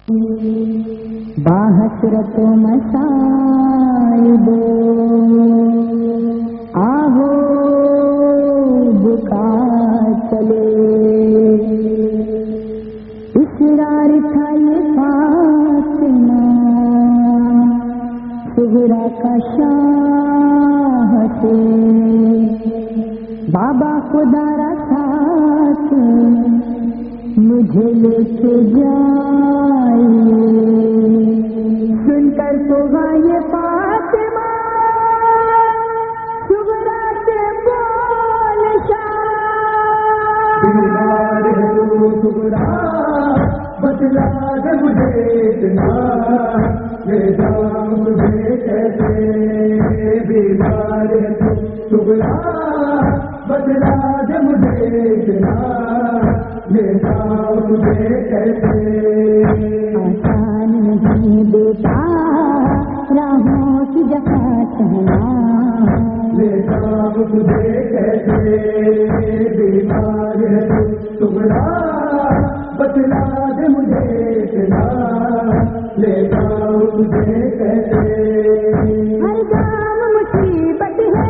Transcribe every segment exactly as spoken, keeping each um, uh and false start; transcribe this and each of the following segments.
باحسرت مصائب آہو بکا چلے، اصرار تھا یہ فاطمہ صغرا کا شاہ سے، بابا خدا را ساتھ مجھے لے کے جائیے، سن کر تو یہ فاطمہ صغرا کے بول شاہ، بیمار ہے تو صغرا بدلا دے مجھے اتنا، لے جاؤں تجھے کیسے، بیمار ہے تو صغرا بدلا دے مجھے اتنا، لے جاؤں تجھے کیسے، آسان نہیں بیٹا راہوں کی جگہ چہنا، لے جاؤں تجھے کیسے، بیمار ہے تو صغرا بدلا دے مجھے اتنا، لے جاؤں تجھے کیسے، ہر جام مصیبت ہے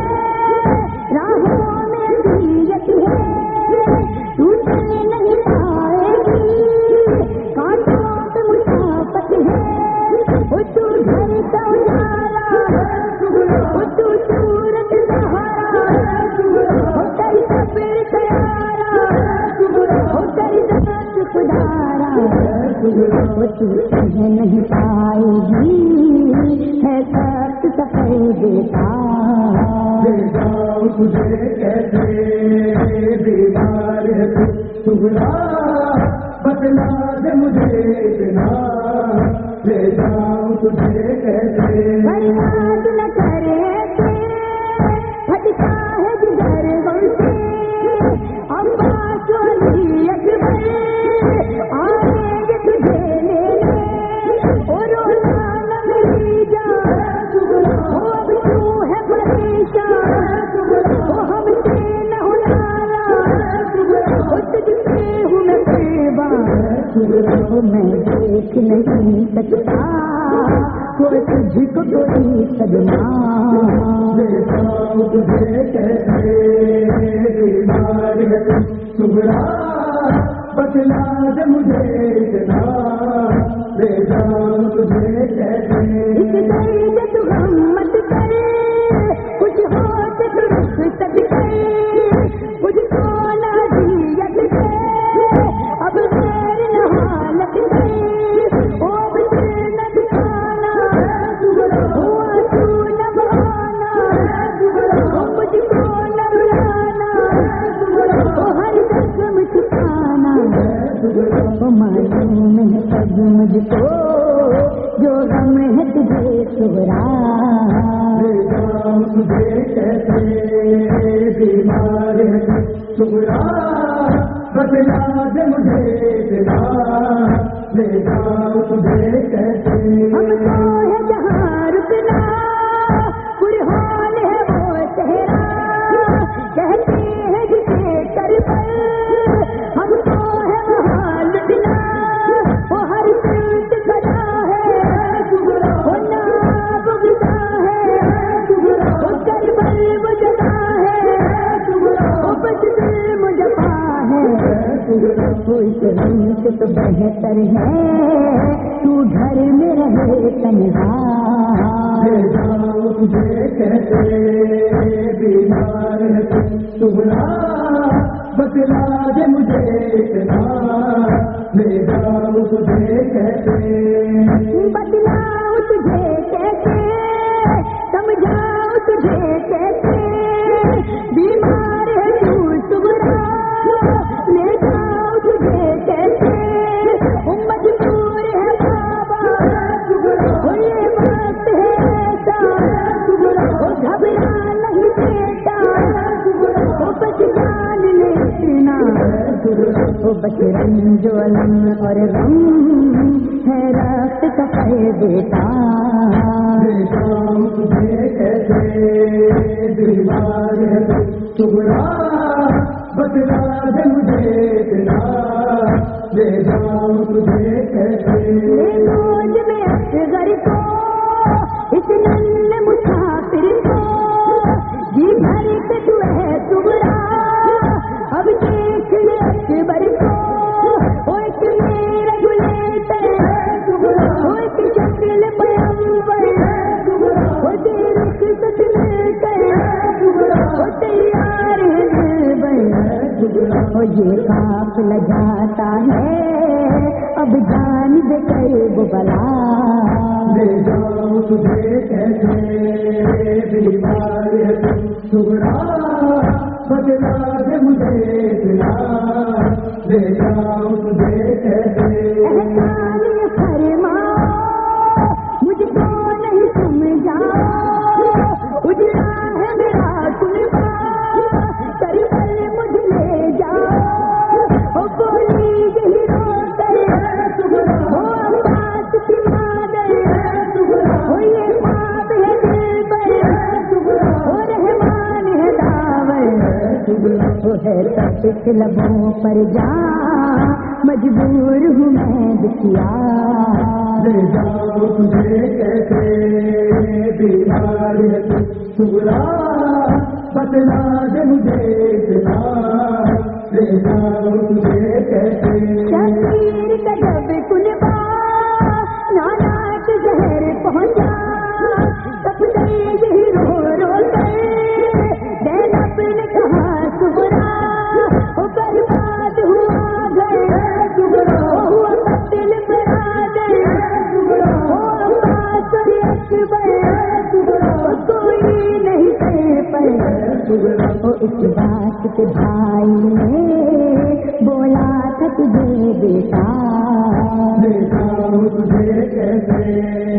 راہوں میں دیت ہے، ٹوٹنے نہیں پائے گی کانٹوں پہ مسافت ہے، وہ تو گھر کا اجالا وہ تو صورت سہارا، وہ تیری صبر تیارا وہ تیری ذات خدارا، وہ تو سہ نہیں پائے گی ہے سخت سفر دیتا، لے جاؤں تجھے کیسے، بیمار ہے تو صغرا بدلا دے مجھے اتنا، لے جاؤں تجھے کیسے، برباد نہ کرے تھے پھٹتا ہے جگر غم سے، عباس علی اکبر آئیں گے تجھے لینے، اور رونا نہ میری جان وہ اب تو ہے پریشان، وہ ہم سے نہ ہو ناراض، وہ تجھ سے ہوں میں قربان، وہ میں دیکھ نہیں سکتا وہ تجھ کو کوئی صدمہ، لے جاؤں تجھے کیسے، بیمار ہے تو صغرا بدلا دے مجھے اتنا، لے جاؤں تجھے کیسے، اس درد تو غم مت کر، کچھ ہو تو رخ تک کر، مجھ کو نہ دیت دے اب غیر نہ حالت دے، وہ بچے نہ دکھانا وہ آنسو نہ بہانا، وہ مجھ کو نہ رلانا وہ ہر زخم چھپانا، وہ معلوم ہے سب مجھ کو جو غم ہے تجھے صغرا، لے جاؤں تجھے کیسے، بیمار ہے تو صغرا بدلا دے مجھے اتنا، لے جاؤں تجھے کیسے، ہم کو ہے جہاں رکنا برہان ہے وہ چہرہ، کہتے ہیں جسے کر پر ہم کو ہے وہاں لٹنا، وہ ہر سمت کھڑا ہے وہ ناب بجا ہے، وہ کر پر وہ جگہ ہے وہ بچ دل مجفا ہے، کوئی سمت تو بہتر ہے تو گھر میں رہے تنہا، لے جاؤں تجھے کیسے، بیمار ہے تو صغرا بدلا دے مجھے اتنا، لے جاؤں تجھے کیسے، بدلاؤ تجھے کیسے سمجھاؤ تجھے کیسے، بیمار ہے تو صغرا لے جاؤ تجھے کیسے، مجبور ہے بابا وہ یہ بات ہے ایسا، وہ گھبرا نہیں بیٹا وہ بچ جان لینا، وہ بچ رنج علم اور غم ہے رات کا پہ بیٹا، لے جاؤں تجھے کیسے، بیمار ہے تو صغرا بدلا دے مجھے اتنا، لے جاؤں تجھے کیسے، وہ یہ قافلہ جاتا ہے اب جانب کر وہ بلا لے جاؤں تجھے کیسے بیمار ہے صغرا بدلا دے مجھے اتنا لے جاؤں تجھے کیسے احسان فرماؤ مجھ کو نہیں سمجھا اجلا ہے میرا کلبا کر کر مجھ لے جاؤ وہ بولی یہی رو کر وہ عباس کی مادر وہ یہ خواب ہے دل پر وہ رحمان ہے داور وہ ہے تپش لبوں پر جا مجبور ہوں میں دکھیا لے جاؤ تجھے کیسے بیمار ہے صغرا بدلا دے مجھے اتنا لے جاؤ تجھے کیسے شبیر کا جب کلبا نانات زہر پہنچا تب سے یہی رو رو کر زینب نے کہا صغرا وہ برباد ہوا گھر ہوا قتل برادر وہ عباس اور اکبر کوئی نہیں کر پر وہ اس بات کے بھائی نے بولا تھا تجھے بیٹا لے جاؤ تجھے کیسے